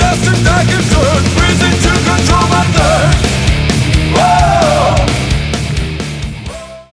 fast and I can turn, freezing to control my thirst.